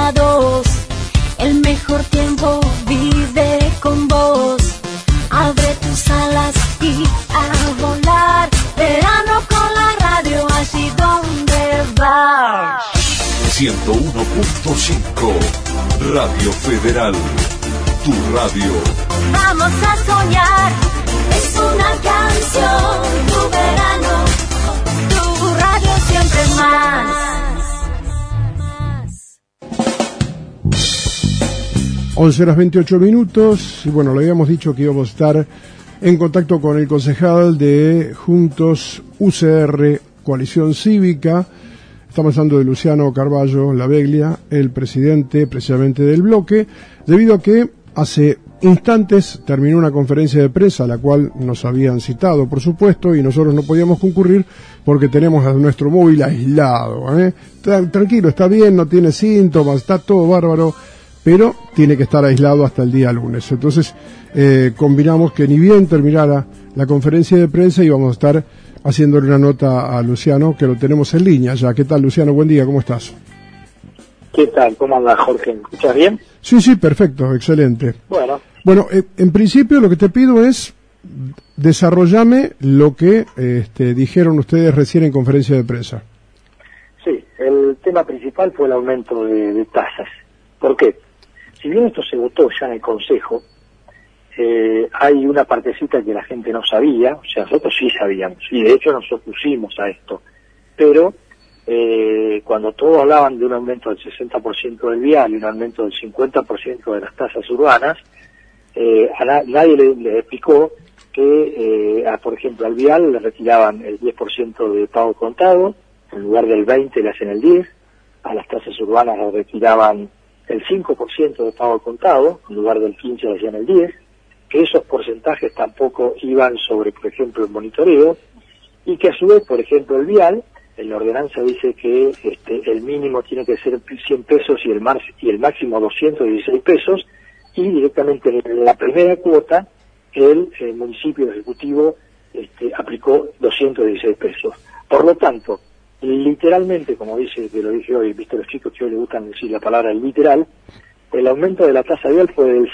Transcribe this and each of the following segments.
a dos. El mejor tiempo vive con vos. Abre tus alas y a volar. Verano con la radio, allí donde vas. 101.5 Radio Federal, tu radio. Vamos a soñar, es una canción, tu verano, tu radio siempre más. 11:28. Y bueno, le habíamos dicho que íbamos a estar en contacto con el concejal de Juntos UCR Coalición Cívica. Estamos hablando de Luciano Carballo Laveglia, el presidente precisamente del bloque, debido a que hace instantes terminó una conferencia de prensa a la cual nos habían citado, por supuesto, y nosotros no podíamos concurrir porque tenemos a nuestro móvil aislado. Tranquilo, está bien, no tiene síntomas, está todo bárbaro, pero tiene que estar aislado hasta el día lunes. Entonces, combinamos que ni bien terminara la conferencia de prensa íbamos a estar haciéndole una nota a Luciano, que lo tenemos en línea ya. ¿Qué tal, Luciano? Buen día, ¿cómo estás? ¿Qué tal? ¿Cómo anda, Jorge? ¿Me escuchas bien? Sí, perfecto, excelente. Bueno, en principio lo que te pido es desarrollame lo que dijeron ustedes recién en conferencia de prensa. Sí, el tema principal fue el aumento de tasas. ¿Por qué? Si bien esto se votó ya en el Consejo, hay una partecita que la gente no sabía, o sea, nosotros sí sabíamos, y de hecho nos opusimos a esto, pero cuando todos hablaban de un aumento del 60% del vial y un aumento del 50% de las tasas urbanas, nadie le explicó que, por ejemplo, al vial le retiraban el 10% de pago contado, en lugar del 20% le hacen el 10%, a las tasas urbanas le retiraban el 5% de pago contado, en lugar del 15% le hacían el 10%, que esos porcentajes tampoco iban sobre, por ejemplo, el monitoreo, y que a su vez, por ejemplo, el vial, en la ordenanza dice que el mínimo tiene que ser 100 pesos y el máximo 216 pesos, y directamente en la primera cuota el municipio ejecutivo aplicó 216 pesos. Por lo tanto, literalmente, como dice, que lo dije hoy, viste los chicos que hoy les gustan decir la palabra literal, el aumento de la tasa vial fue del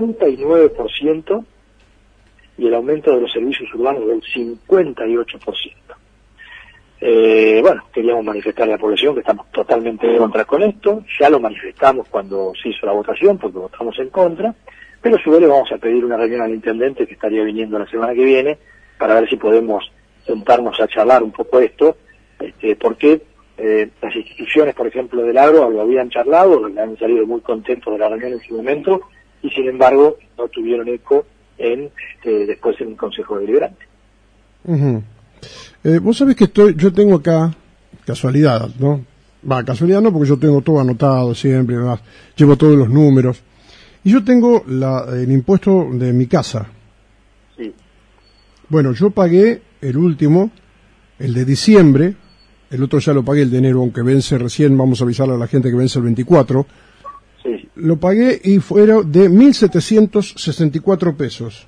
79% y el aumento de los servicios urbanos del 58%. Bueno, queríamos manifestar a la población que estamos totalmente en contra con esto, ya lo manifestamos cuando se hizo la votación porque votamos en contra, pero a su vez le vamos a pedir una reunión al intendente que estaría viniendo la semana que viene para ver si podemos sentarnos a charlar un poco esto, porque las instituciones, por ejemplo, del agro lo habían charlado, han salido muy contentos de la reunión en su momento, y sin embargo no tuvieron eco después en el Consejo Deliberante. Uh-huh. Vos sabés que yo tengo acá, casualidad, ¿no? Casualidad no, porque yo tengo todo anotado siempre, además, llevo todos los números, y yo tengo el impuesto de mi casa. Sí. Bueno, yo pagué el último, el de diciembre. El otro ya lo pagué, el de enero, aunque vence recién, vamos a avisarle a la gente que vence el 24. Sí. Lo pagué y fueron de 1.764 pesos.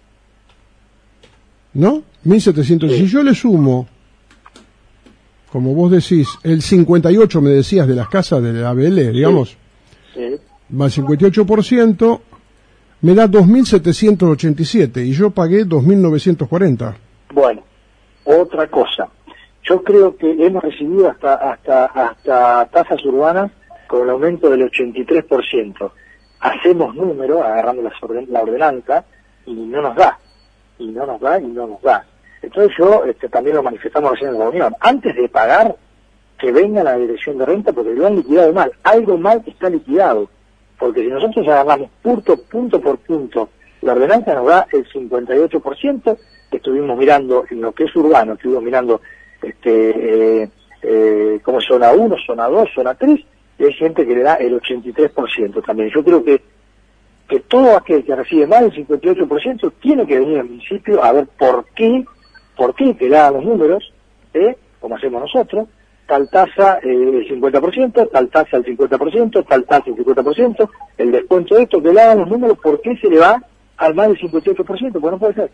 ¿No? 1.700. Sí. Si yo le sumo, como vos decís, el 58 me decías de las casas de la ABL, digamos, Sí. más 58%, me da 2.787 y yo pagué 2.940. Bueno, otra cosa. Yo creo que hemos recibido hasta tasas urbanas con el aumento del 83%. Hacemos número, agarrando la ordenanza, y no nos da. Entonces yo también lo manifestamos recién en la reunión. Antes de pagar, que venga a la dirección de renta porque lo han liquidado mal. Algo mal está liquidado. Porque si nosotros agarramos punto por punto, la ordenanza nos da el 58%, que estuvimos mirando en lo que es urbano, estuvimos mirando como zona 1, zona 2, zona 3, y hay gente que le da el 83% también. Yo creo que todo aquel que recibe más del 58% tiene que venir al municipio a ver por qué te dan los números, como hacemos nosotros, tal tasa el 50%, tal tasa el 50%, tal tasa el 50%, el descuento de esto, que le hagan los números, ¿por qué se le va al más del 58%? Pues no puede ser.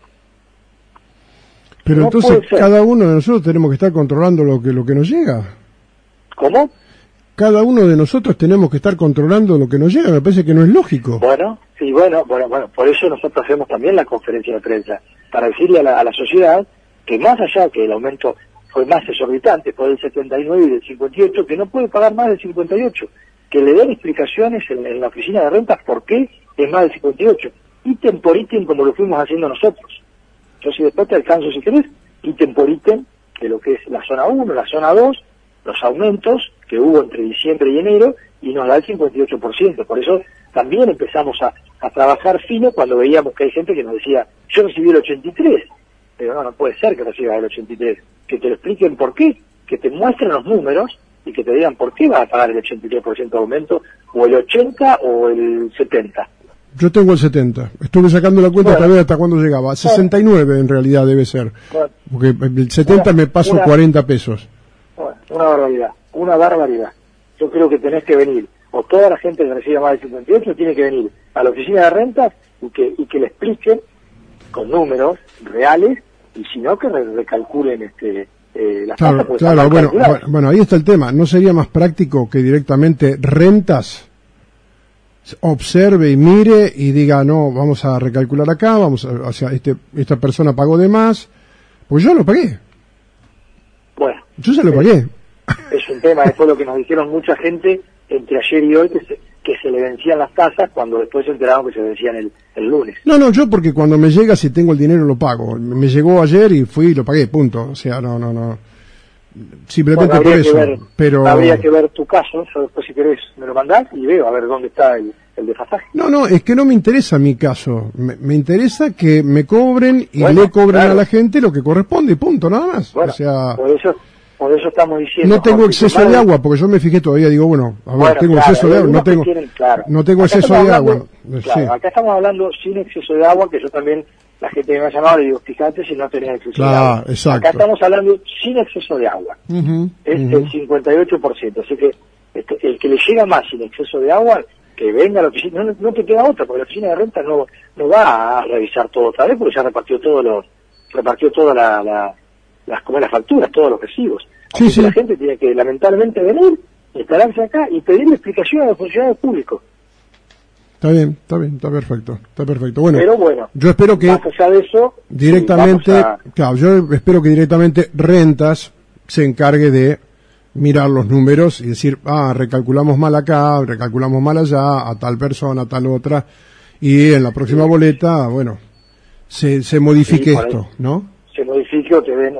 Pero no entonces cada uno de nosotros tenemos que estar controlando lo que nos llega. ¿Cómo? cada uno de nosotros tenemos que estar controlando lo que nos llega, me parece que no es lógico. Bueno, sí, bueno, por eso nosotros hacemos también la conferencia de prensa, para decirle a la sociedad que más allá que el aumento fue más exorbitante, fue del 79 y del 58, que no puede pagar más del 58, que le den explicaciones en la oficina de rentas por qué es más del 58, ítem por ítem como lo fuimos haciendo nosotros. Yo si después te alcanzo, si querés, ítem por ítem, de lo que es la zona 1, la zona 2, los aumentos que hubo entre diciembre y enero, y nos da el 58%. Por eso también empezamos a trabajar fino cuando veíamos que hay gente que nos decía, yo recibí el 83, pero no puede ser que recibas el 83, que te lo expliquen por qué, que te muestren los números y que te digan por qué vas a pagar el 83% de aumento, o el 80 o el 70. Yo tengo el 70. Estuve sacando la cuenta también hasta cuándo llegaba. 69 en realidad debe ser. Porque el 70 me paso 40 pesos. Una barbaridad. Yo creo que tenés que venir, o toda la gente que reciba más de 58 tiene que venir a la oficina de rentas y que le expliquen con números reales, y si no que recalculen las tasas. Claro, bueno, ahí está el tema. ¿No sería más práctico que directamente rentas observe y mire y diga, no, vamos a recalcular acá, o sea, esta persona pagó de más, porque yo lo pagué? Bueno, yo se lo pagué. Es un tema, fue lo que nos dijeron mucha gente entre ayer y hoy, que se le vencían las tasas, cuando después se enteraron que se vencían el lunes. No, yo porque cuando me llega, si tengo el dinero lo pago. Me llegó ayer y fui y lo pagué, punto. O sea, no. Simplemente por eso. Pero habría que ver tu caso, yo después si querés me lo mandás y veo a ver dónde está el desfasaje. No, es que no me interesa mi caso. Me interesa que me cobren y le cobren a la gente lo que corresponde, punto, nada más. Bueno, o sea, por eso estamos diciendo... No tengo exceso de agua, porque yo me fijé todavía, digo, tengo exceso de agua, no tengo exceso de agua. Claro, sí. Acá estamos hablando sin exceso de agua, que yo también, la gente me ha llamado y digo, fíjate si no tenés exceso de agua. Exacto. Acá estamos hablando sin exceso de agua, es el 58%, así que el que le llega más sin exceso de agua, que venga a la oficina, no te queda otra, porque la oficina de renta no va a revisar todo otra vez, porque ya repartió todas las facturas, todos los recibos. Así que la gente tiene que lamentablemente venir, instalarse acá y pedirle explicación a los funcionarios públicos. Está bien, está perfecto. Bueno, pero bueno, yo espero que más allá de eso, directamente, yo espero que directamente Rentas se encargue de mirar los números y decir, recalculamos mal acá, recalculamos mal allá, a tal persona, a tal otra, y en la próxima boleta, se modifique esto, ¿no? Se modifique o te den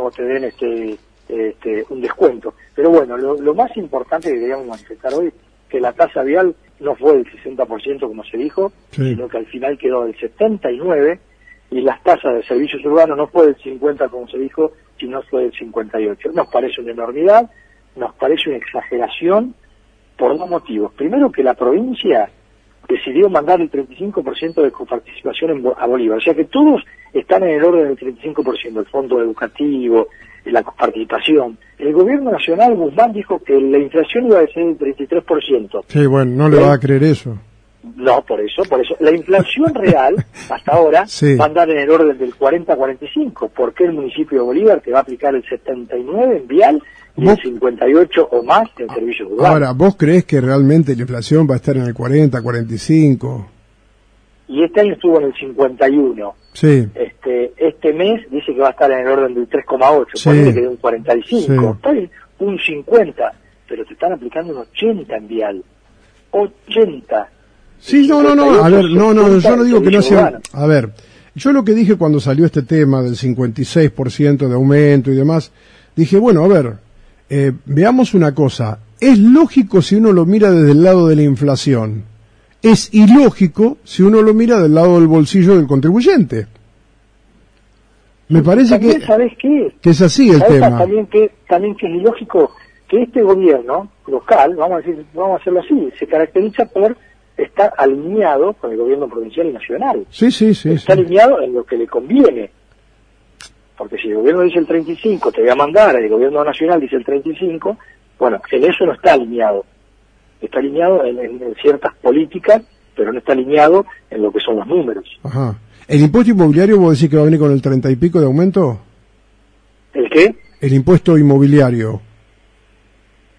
un descuento. Pero bueno, lo más importante que queríamos manifestar hoy, que la tasa vial no fue del 60% como se dijo, sino que al final quedó del 79%, y las tasas de servicios urbanos no fue del 50% como se dijo, sino fue del 58%. Nos parece una enormidad, nos parece una exageración por dos motivos. Primero, que la provincia decidió mandar el 35% de coparticipación a Bolívar, o sea que todos están en el orden del 35%, el fondo educativo, la coparticipación. El gobierno nacional, Guzmán, dijo que la inflación iba a ser del 33%. Sí, bueno, no le va a creer eso. No, por eso. La inflación real, hasta ahora, va a andar en el orden del 40-45. ¿Por qué el municipio de Bolívar, que va a aplicar el 79 en vial y el 58 o más en servicios urbanos? Ahora, ¿vos creés que realmente la inflación va a estar en el 40-45? Y este año estuvo en el 51. Sí. Este mes dice que va a estar en el orden del 3,8. Ponele que de un 45. Sí. Está bien, un 50. Pero te están aplicando un 80 en vial. 80. Sí, no. A ver, yo no digo que no sea... A ver, yo lo que dije cuando salió este tema del 56% de aumento y demás, dije, bueno, a ver, veamos una cosa. Es lógico si uno lo mira desde el lado de la inflación. Es ilógico si uno lo mira del lado del bolsillo del contribuyente. Me parece que... ¿Sabés qué? Que es así el tema. También que es ilógico que este gobierno local, vamos a hacerlo así, se caracteriza por estar alineado con el gobierno provincial y nacional. Sí. Está alineado en lo que le conviene. Porque si el gobierno dice el 35, te voy a mandar, el gobierno nacional dice el 35, bueno, en eso no está alineado. Está alineado en ciertas políticas, pero no está alineado en lo que son los números. Ajá. ¿El impuesto inmobiliario vos decís que va a venir con el 30 y pico de aumento? ¿El qué? El impuesto inmobiliario.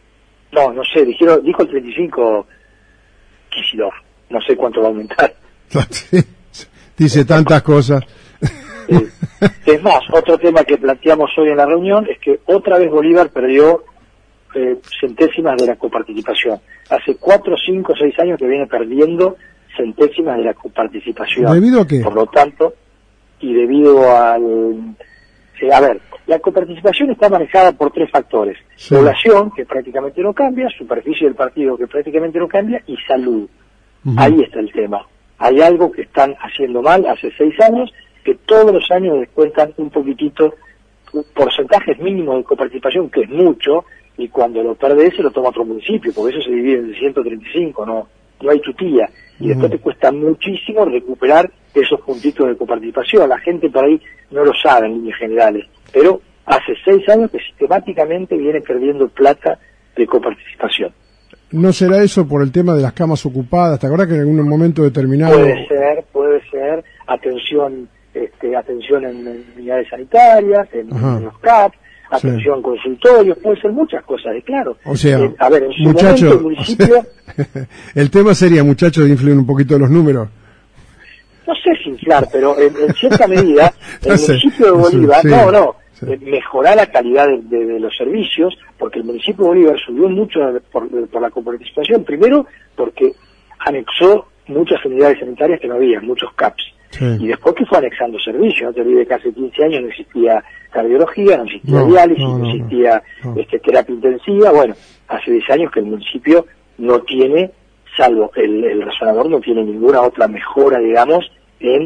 No sé, dijo el 35 Kicillof, no sé cuánto va a aumentar. Dice tantas cosas. Es más, otro tema que planteamos hoy en la reunión es que otra vez Bolívar perdió centésimas de la coparticipación. Hace 4, 5, 6 años que viene perdiendo centésimas de la coparticipación. ¿Debido a qué? Por lo tanto, y debido al... a ver, la coparticipación está manejada por 3 factores. Sí. Población, que prácticamente no cambia, superficie del partido, que prácticamente no cambia, y salud. Ahí está el tema. Hay algo que están haciendo mal hace 6 años, que todos los años descuentan un poquitito, porcentajes mínimos de coparticipación, que es mucho, y cuando lo perdés se lo toma otro municipio, porque eso se divide en 135, no hay tutía, y después te cuesta muchísimo recuperar esos puntitos de coparticipación. La gente por ahí no lo sabe en líneas generales, pero hace 6 años que sistemáticamente viene perdiendo plata de coparticipación. ¿No será eso por el tema de las camas ocupadas? ¿Te acuerdas que en algún momento determinado... Puede ser, atención en unidades sanitarias, en los CAP, atención en consultorios, puede ser muchas cosas, claro. O sea, a ver, en su muchacho, momento el municipio... o sea, el tema sería, muchachos, de influir un poquito los números. No sé si inflar, pero en cierta medida, el municipio de Bolívar, mejorar la calidad de los servicios, porque el municipio de Bolívar subió mucho por la coparticipación, primero porque anexó muchas unidades sanitarias que no había, muchos CAPS, y después que fue anexando servicios. No te olvides que hace 15 años no existía cardiología, no existía diálisis, no existía terapia intensiva. Bueno, hace 10 años que el municipio no tiene, salvo el resonador, no tiene ninguna otra mejora, digamos, en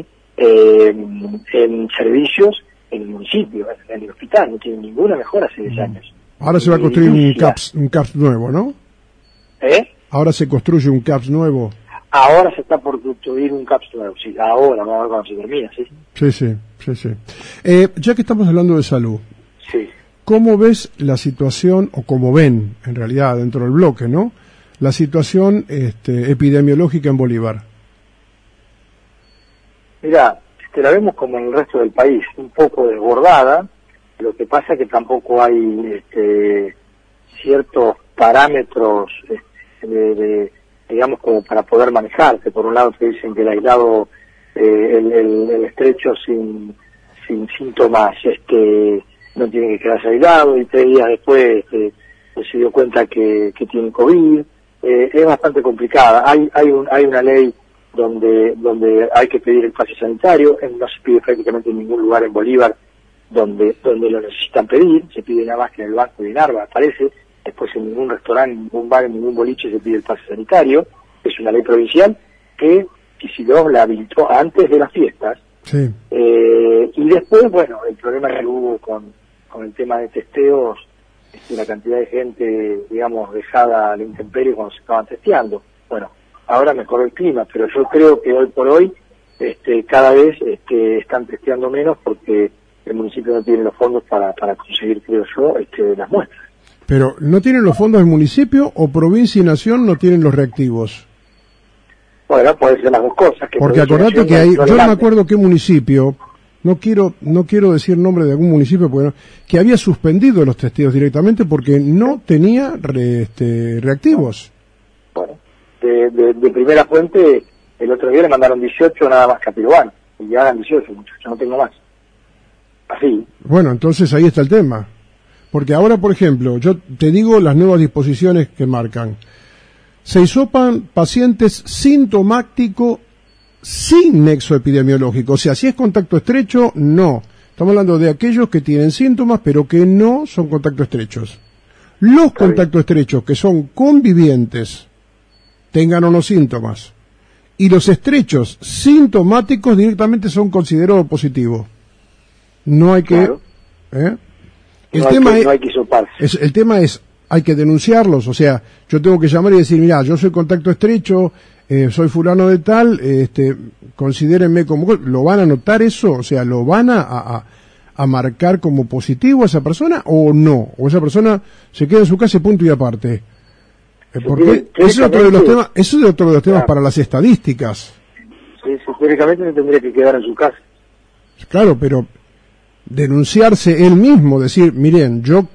servicios en el municipio, en el hospital, no tiene ninguna mejora hace 10 años. Ahora se va a construir un CAPS nuevo, ¿no? Ahora se construye un CAPS nuevo. Ahora se está por construir un CAPS nuevo, sí, ahora, vamos a ver cuando se termina, sí. Sí. Ya que estamos hablando de salud, sí. ¿Cómo ves la situación, o cómo ven, en realidad, dentro del bloque, ¿no?, la situación epidemiológica en Bolívar? Mira, la vemos como en el resto del país, un poco desbordada. Lo que pasa es que tampoco hay ciertos parámetros digamos, como para poder manejarse. Por un lado te dicen que el aislado, el estrecho sin síntomas, no tiene que quedarse aislado, y 3 días después se dio cuenta que tiene COVID. Es bastante complicada. Hay una ley donde hay que pedir el pase sanitario, no se pide prácticamente en ningún lugar en Bolívar donde lo necesitan pedir, se pide nada más que en el Banco de Narva, aparece. Después en ningún restaurante, en ningún bar, en ningún boliche se pide el pase sanitario. Es una ley provincial que Kicillof la habilitó antes de las fiestas. Sí. Y después, bueno, el problema que hubo con el tema de testeos, la cantidad de gente, digamos, dejada a la intemperie cuando se estaban testeando. Bueno, ahora mejoró el clima, pero yo creo que hoy por hoy cada vez están testeando menos porque el municipio no tiene los fondos para conseguir, creo yo, las muestras. Pero ¿no tienen los fondos del municipio, o provincia y nación no tienen los reactivos? Bueno, puede ser las dos cosas. Porque acordate que hay, yo no me acuerdo qué municipio, no quiero decir nombre de algún municipio, que había suspendido los testeos directamente porque no tenía reactivos. Bueno, de primera fuente, el otro día le mandaron 18 nada más que a Piruán, y ya eran 18, muchachos, no tengo más. Así. Bueno, entonces ahí está el tema. Porque ahora, por ejemplo, yo te digo las nuevas disposiciones que marcan. Se hisopan pacientes sintomáticos sin nexo epidemiológico. O sea, si es contacto estrecho, no. Estamos hablando de aquellos que tienen síntomas, pero que no son contacto estrechos. Los contactos estrechos, que son convivientes, tengan o no síntomas, y los estrechos sintomáticos directamente son considerados positivos. No hay que... Claro. No hay que hisoparse. El tema es, hay que denunciarlos. O sea, yo tengo que llamar y decir, mira, yo soy contacto estrecho, soy fulano de tal, considérenme como... ¿Lo van a notar eso? O sea, ¿lo van a marcar como positivo a esa persona o no? ¿O esa persona se queda en su casa, punto y aparte? Porque ese es otro de los temas, claro, para las estadísticas. Sí, teóricamente no tendría que quedar en su casa. Claro, pero denunciarse él mismo, decir, miren, yo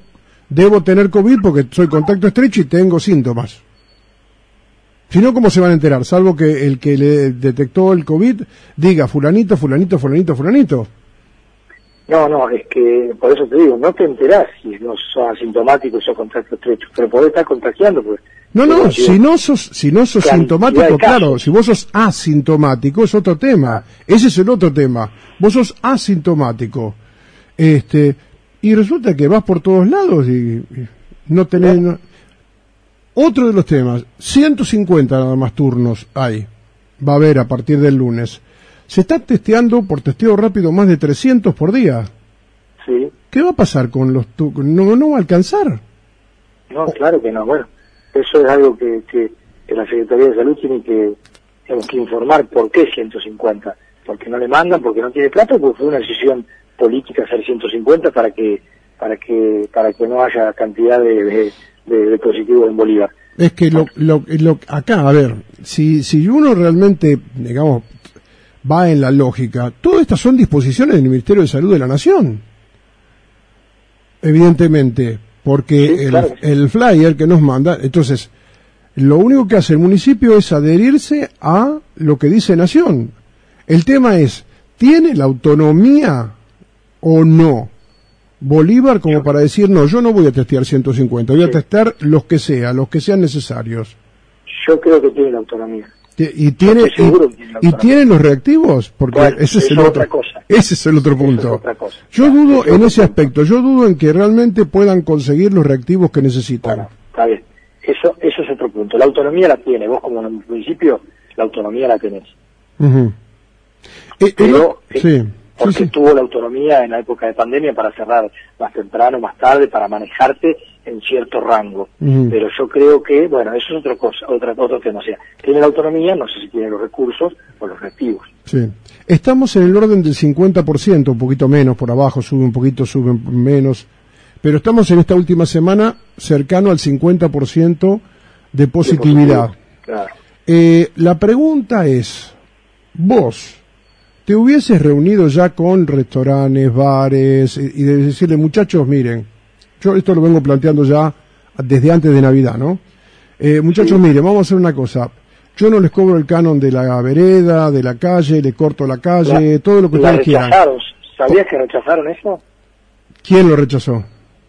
debo tener COVID porque soy contacto estrecho y tengo síntomas. Si no, ¿cómo se van a enterar? Salvo que el que le detectó el COVID diga fulanito, fulanito, fulanito, fulanito. No, es que por eso te digo, no te enterás si no sos asintomático y sos contacto estrecho, pero podés estar contagiando. Pues, No, si no sos sintomático, claro, si vos sos asintomático es otro tema, ese es el otro tema, vos sos asintomático, y resulta que vas por todos lados y no tenés... No. Otro de los temas, 150 nada más turnos hay, va a haber a partir del lunes. Se está testeando por testeo rápido más de 300 por día. Sí. ¿Qué va a pasar con los no va a alcanzar? No, claro que no. Bueno, eso es algo que la Secretaría de Salud tiene que informar por qué 150. Porque no le mandan, porque no tiene plata, porque fue una decisión política hacer 150 para que no haya cantidad de positivos en Bolívar. Es que acá, a ver, si uno realmente, digamos, va en la lógica, todas estas son disposiciones del Ministerio de Salud de la Nación. Evidentemente, porque sí, claro. el flyer que nos manda, entonces, lo único que hace el municipio es adherirse a lo que dice Nación. El tema es, ¿tiene la autonomía o no Bolívar como para decir, no, yo no voy a testear 150, voy a testear los que sean necesarios? Yo creo que tiene la autonomía. ¿Y tienen los reactivos? Porque bueno, ese es otra cosa. Ese es el otro punto. Otra cosa. Yo dudo en ese aspecto, yo dudo en que realmente puedan conseguir los reactivos que necesitan. Bueno, está bien. Eso es otro punto. La autonomía la tiene. Vos como municipio, la autonomía la tenés. Uh-huh. Porque tuvo la autonomía en la época de pandemia para cerrar más temprano, más tarde, para manejarte en cierto rango. Uh-huh. Pero yo creo que, bueno, eso es otra cosa, otro tema. O sea, tiene la autonomía, no sé si tiene los recursos o los reactivos. Sí. Estamos en el orden del 50%, un poquito menos, por abajo sube un poquito, sube menos. Pero estamos en esta última semana cercano al 50% de positividad. Claro. La pregunta es, vos te hubieses reunido ya con restaurantes, bares, y de decirle, muchachos, miren, yo esto lo vengo planteando ya desde antes de Navidad, ¿no? Muchachos, miren, vamos a hacer una cosa. Yo no les cobro el canon de la vereda, de la calle, le corto la calle, todo lo que ustedes quieran. ¿Sabías que rechazaron eso? ¿Quién lo rechazó?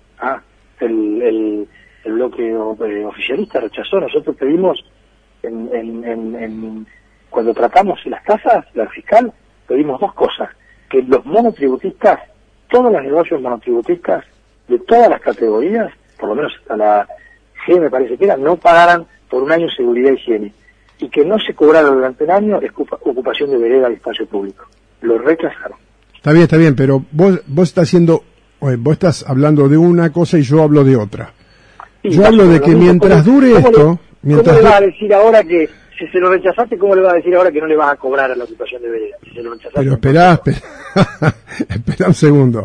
El bloque oficialista rechazó. Nosotros pedimos, cuando tratamos las casas, la fiscal, pedimos dos cosas: que los monotributistas, todos los negocios monotributistas de todas las categorías, por lo menos hasta la G me parece que era, no pagaran por un año seguridad y higiene, y que no se cobrara durante el año ocupación de vereda y espacio público. Lo rechazaron. Está bien, pero vos estás hablando de una cosa y yo hablo de otra. Sí, yo hablo de que mientras dure esto... ¿Cómo le vas a decir ahora que, si se lo rechazaste, cómo le vas a decir ahora que no le vas a cobrar a la ocupación de vereda? Si se lo rechazaste, pero espera un segundo.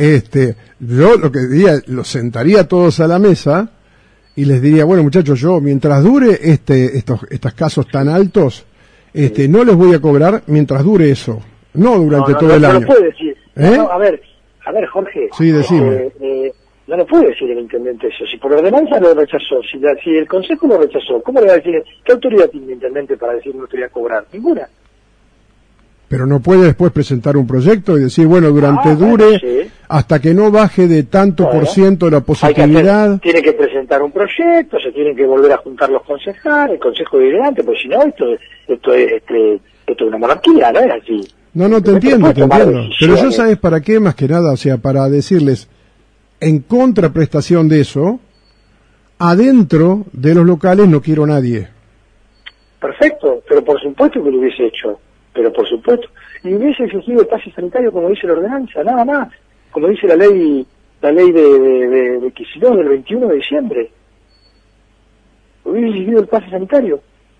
Yo lo que diría, los sentaría todos a la mesa y les diría, bueno, muchachos, yo mientras dure estos casos tan altos, no les voy a cobrar mientras dure eso, no durante todo el año. No lo puede decir. A ver, Jorge. Sí, decime. No lo puede decir el intendente eso. Si por ordenanza lo rechazó, si el consejo lo rechazó, ¿cómo le va a decir? ¿Qué autoridad tiene el intendente para decir no te voy a cobrar? Ninguna. Pero no puede después presentar un proyecto y decir, bueno, dure, sí, hasta que no baje de tanto por ciento la positividad. Tiene que presentar un proyecto, se tienen que volver a juntar los concejales, el consejo deliberante, porque si no, esto es una monarquía, ¿no es así? No, te entiendo. Pero yo, ¿sabes para qué? Más que nada, o sea, para decirles, en contraprestación de eso, adentro de los locales no quiero nadie. Perfecto, pero por supuesto que lo hubiese hecho. Pero por supuesto, y hubiese exigido el pase sanitario como dice la ordenanza, nada más, como dice la ley de Kicillof del 21 de diciembre. Hubiese exigido el pase sanitario.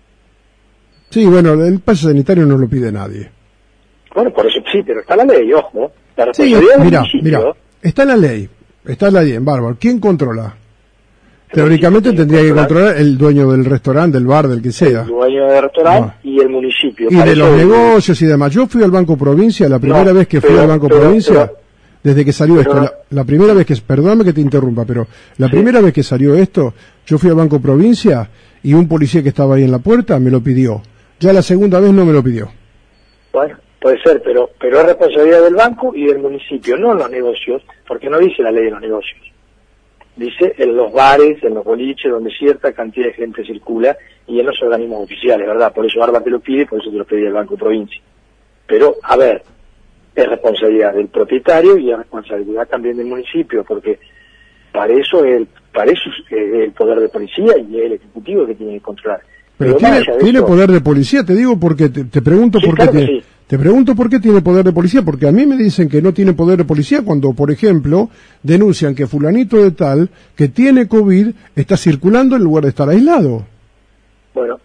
Sí, bueno, el pase sanitario no lo pide nadie. Bueno, por eso sí, pero está la ley, ojo. La sí, mira, está la ley en bárbaro. ¿Quién controla? Teóricamente tendría que controlar el dueño del restaurante, del bar, del que sea. El dueño del restaurante y el municipio. Y de los negocios y demás. Yo fui al Banco Provincia, la primera vez que fui al Banco Provincia, desde que salió Pero esto, la primera vez que, perdóname que te interrumpa, pero la primera vez que salió esto, yo fui al Banco Provincia y un policía que estaba ahí en la puerta me lo pidió. Ya la segunda vez no me lo pidió. Bueno, puede ser, pero es responsabilidad del banco y del municipio, no en los negocios, porque no dice la ley de los negocios. Dice en los bares, en los boliches, donde cierta cantidad de gente circula y en los organismos oficiales, ¿verdad? Por eso Arba te lo pide, por eso te lo pedía el Banco Provincia. Pero, a ver, es responsabilidad del propietario y es responsabilidad también del municipio, porque para eso es el poder de policía y el ejecutivo que tiene que controlar. Pero tiene poder de policía, te digo porque te pregunto Sí, por qué claro que tiene, sí. te pregunto por qué tiene poder de policía, porque a mí me dicen que no tiene poder de policía cuando, por ejemplo, denuncian que fulanito de tal que tiene COVID está circulando en lugar de estar aislado. Bueno,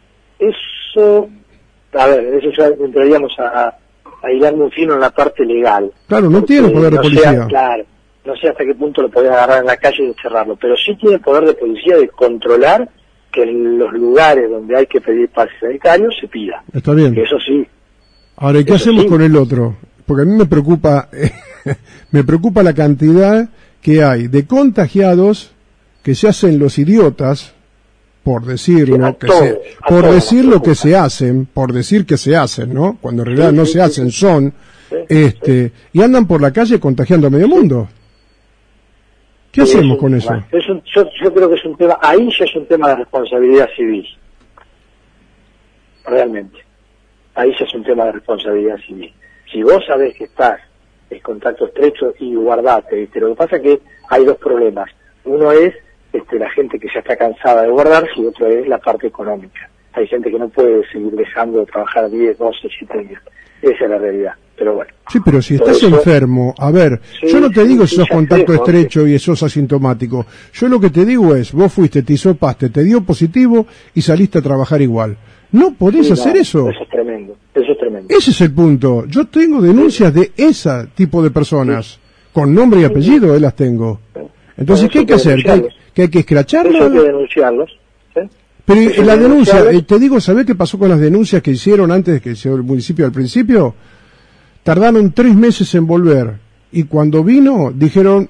eso, a ver, eso ya entraríamos a hilar muy fino en la parte legal. Claro, no tiene poder de policía. Claro, no sé hasta qué punto lo podés agarrar en la calle y encerrarlo, pero sí tiene poder de policía de controlar que en los lugares donde hay que pedir pases sanitarios se pida. Está bien. Eso sí. Ahora, ¿y qué Eso hacemos sí. con el otro? Porque a mí me preocupa, me preocupa la cantidad que hay de contagiados que se hacen los idiotas, por decirlo, por decir lo que se hacen, por decir que se hacen, ¿no? Cuando en realidad no se hacen, son, y andan por la calle contagiando a medio mundo. ¿Qué hacemos con eso? Yo creo que es un tema, ahí ya es un tema de responsabilidad civil. Realmente. Ahí ya es un tema de responsabilidad civil. Si vos sabés que estás en contacto estrecho y guardate, ¿viste? Lo que pasa es que hay dos problemas. Uno es la gente que ya está cansada de guardarse y otro es la parte económica. Hay gente que no puede seguir dejando de trabajar 10, 12, 7 días. Esa es la realidad. Pero bueno. Sí, pero si estás enfermo, a ver, Sí, yo no te digo si sos ya contacto sé, estrecho y sos asintomático. Yo lo que te digo es, vos fuiste, te hisopaste, te dio positivo y saliste a trabajar igual. No podés hacer eso. Eso es tremendo. Eso es tremendo. Ese es el punto. Yo tengo denuncias de ese tipo de personas. Con nombre y apellido, las tengo. Entonces, ¿qué hay que hacer? ¿Que hay que escracharlos? Eso hay que denunciarlos. ¿Sí? Pero Eso la hay que denuncia, denunciarlos. te digo, ¿sabés qué pasó con las denuncias que hicieron antes de que se el municipio al principio? Tardaron 3 meses en volver. Y cuando vino, dijeron,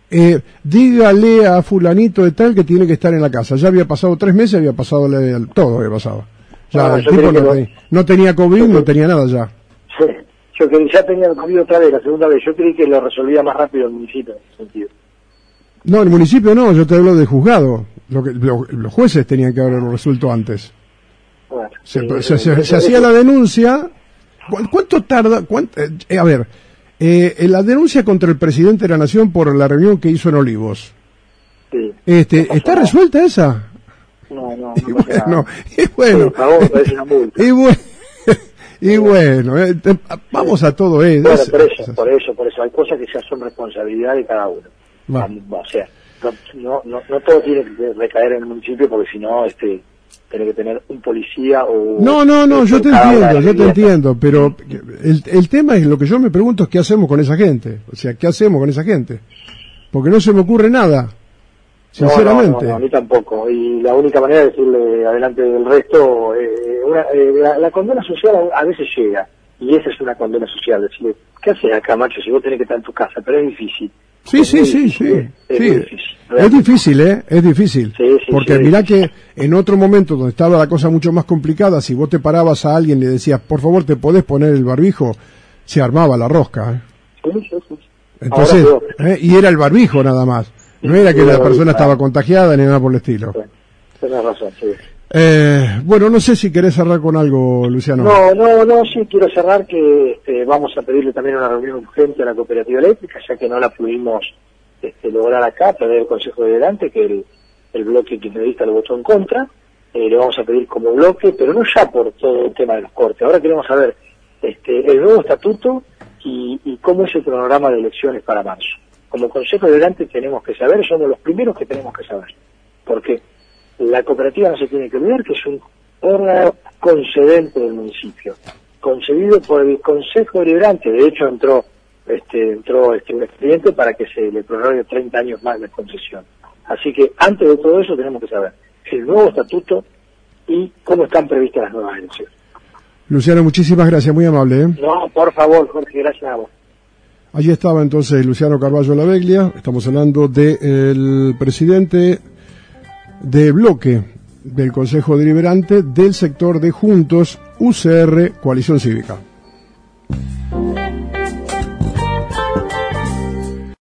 dígale a fulanito de tal que tiene que estar en la casa. Ya había pasado 3 meses, había pasado todo había pasado. Ya No, el yo tipo creo que no tenía COVID, no tenía nada ya. Sí. Yo creí, ya tenía el COVID otra vez, la segunda vez. Yo creí que lo resolvía más rápido el municipio en ese sentido. No, el municipio no, yo te hablo de juzgado. Los jueces tenían que haberlo resuelto antes. Bueno, Se hacía la denuncia. ¿Cuánto tarda? A ver, la denuncia contra el presidente de la Nación por la reunión que hizo en Olivos. Sí. ¿Está resuelta esa? No, Y bueno, por favor, parece una multa. y bueno, vamos a todo eso. Bueno, por eso. Hay cosas que ya son responsabilidad de cada uno. Va. O sea, no todo tiene que recaer en el municipio porque si no, tiene que tener un policía o... No, yo te entiendo, pero el tema es, lo que yo me pregunto es qué hacemos con esa gente. O sea, ¿qué hacemos con esa gente? Porque no se me ocurre nada, sinceramente. No, a mí tampoco. Y la única manera de decirle adelante del resto, la condena social a veces llega, y esa es una condena social, decirle, ¿qué haces acá, macho, si vos tenés que estar en tu casa? Pero es difícil. Sí. Es difícil. Es difícil, es difícil. Sí, porque mirá que en otro momento donde estaba la cosa mucho más complicada, si vos te parabas a alguien y le decías, por favor, ¿te podés poner el barbijo? Se armaba la rosca. Sí. Entonces, y era el barbijo nada más. No era que la persona estaba contagiada ni nada por el estilo. Sí, tenés razón, sí. Bueno, no sé si querés cerrar con algo, Luciano. No, sí quiero cerrar que vamos a pedirle también una reunión urgente a la cooperativa eléctrica, ya que no la pudimos lograr acá, tener el Consejo de Delante, que el bloque kirchnerista lo votó en contra. Le vamos a pedir como bloque, pero no ya por todo el tema de los cortes. Ahora queremos saber el nuevo estatuto y cómo es el cronograma de elecciones para marzo. Como Consejo de Delante tenemos que saber, somos los primeros que tenemos que saber. ¿Por qué? La cooperativa no se tiene que olvidar que es un órgano concedente del municipio, concedido por el Consejo Deliberante. De hecho entró un expediente para que se le prorrogue 30 años más de concesión. Así que antes de todo eso tenemos que saber el nuevo estatuto y cómo están previstas las nuevas elecciones. Luciano, muchísimas gracias, muy amable. No, por favor, Jorge, gracias a vos. Allí estaba entonces Luciano Carballo Laveglia. Estamos hablando del presidente de bloque del Consejo Deliberante del sector de Juntos UCR Coalición Cívica.